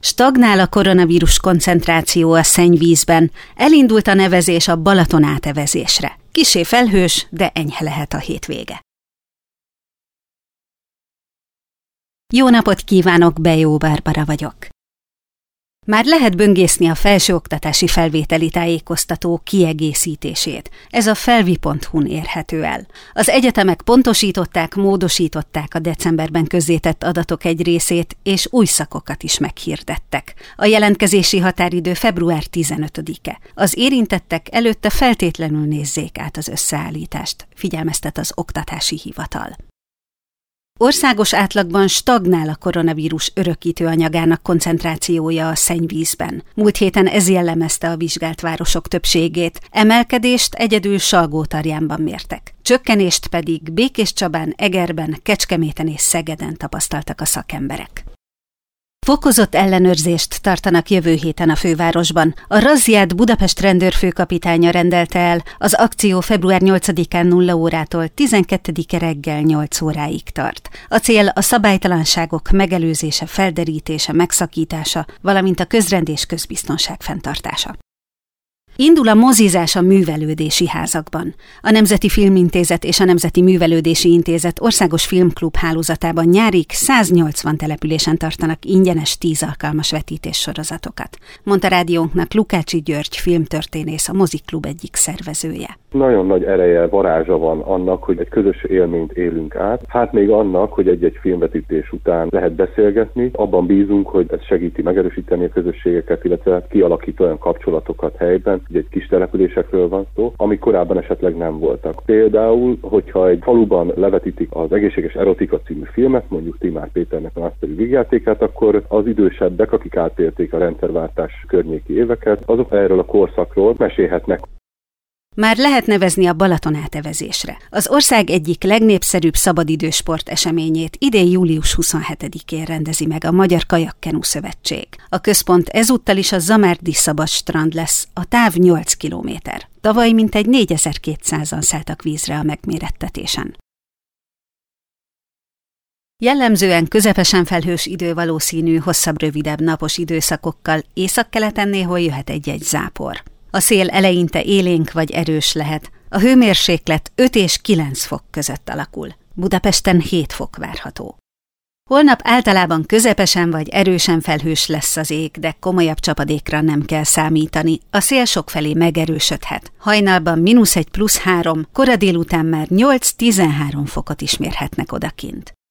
Stagnál a koronavírus koncentráció a szennyvízben, elindult a nevezés a Balaton átevezésre. Kissé felhős, de enyhe lehet a hétvége. Jó napot kívánok, Bejó Barbara vagyok. Már lehet böngészni a felsőoktatási felvételi tájékoztató kiegészítését. Ez a felvi.hu-n érhető el. Az egyetemek pontosították, módosították a decemberben közzétett adatok egy részét, és új szakokat is meghirdettek. A jelentkezési határidő február 15-e. Az érintettek előtte feltétlenül nézzék át az összeállítást, figyelmeztet az Oktatási Hivatal. Országos átlagban stagnál a koronavírus örökítő anyagának koncentrációja a szennyvízben. Múlt héten ez jellemezte a vizsgált városok többségét, emelkedést egyedül Salgótarjánban mértek. Csökkenést pedig Békéscsabán, Egerben, Kecskeméten és Szegeden tapasztaltak a szakemberek. Fokozott ellenőrzést tartanak jövő héten a fővárosban. A razziát Budapest rendőrfőkapitánya rendelte el, az akció február 8-án 0 órától 12-e reggel 8 óráig tart. A cél a szabálytalanságok megelőzése, felderítése, megszakítása, valamint a közrend és közbiztonság fenntartása. Indul a mozizás a művelődési házakban. A Nemzeti Filmintézet és a Nemzeti Művelődési Intézet országos filmklub hálózatában nyárig 180 településen tartanak ingyenes 10 alkalmas vetítés sorozatokat, mondta rádiónknak Lukácsi György filmtörténész, a moziklub egyik szervezője. Nagyon nagy ereje, varázsa van annak, hogy egy közös élményt élünk át. Hát még annak, hogy egy-egy filmvetítés után lehet beszélgetni. Abban bízunk, hogy ez segíti megerősíteni a közösségeket, illetve kialakít olyan kapcsolatokat helyben, hogy egy kis településekről van szó, amik korábban esetleg nem voltak. Például, hogyha egy faluban levetítik az Egészséges Erotika című filmet, mondjuk Timár Péternek a nagyszerű vígjátékát, akkor az idősebbek, akik átélték a rendszerváltás környéki éveket, azok erről a korszakról mesélhetnek. Már lehet nevezni a Balaton átevezésre. Az ország egyik legnépszerűbb szabadidősport eseményét idén július 27-én rendezi meg a Magyar Kajakkenu Szövetség. A központ ezúttal is a Zamárdi szabad strand lesz, a táv 8 kilométer. Tavaly mintegy 4200-an szálltak vízre a megmérettetésen. Jellemzően közepesen felhős idő valószínű, hosszabb-rövidebb napos időszakokkal, északkeleten néhol jöhet egy-egy zápor. A szél eleinte élénk vagy erős lehet. A hőmérséklet 5 és 9 fok között alakul. Budapesten 7 fok várható. Holnap általában közepesen vagy erősen felhős lesz az ég, de komolyabb csapadékra nem kell számítani. A szél sokfelé megerősödhet. Hajnalban -1 + 3, kora délután már 8-13 fokot is mérhetnek odakint.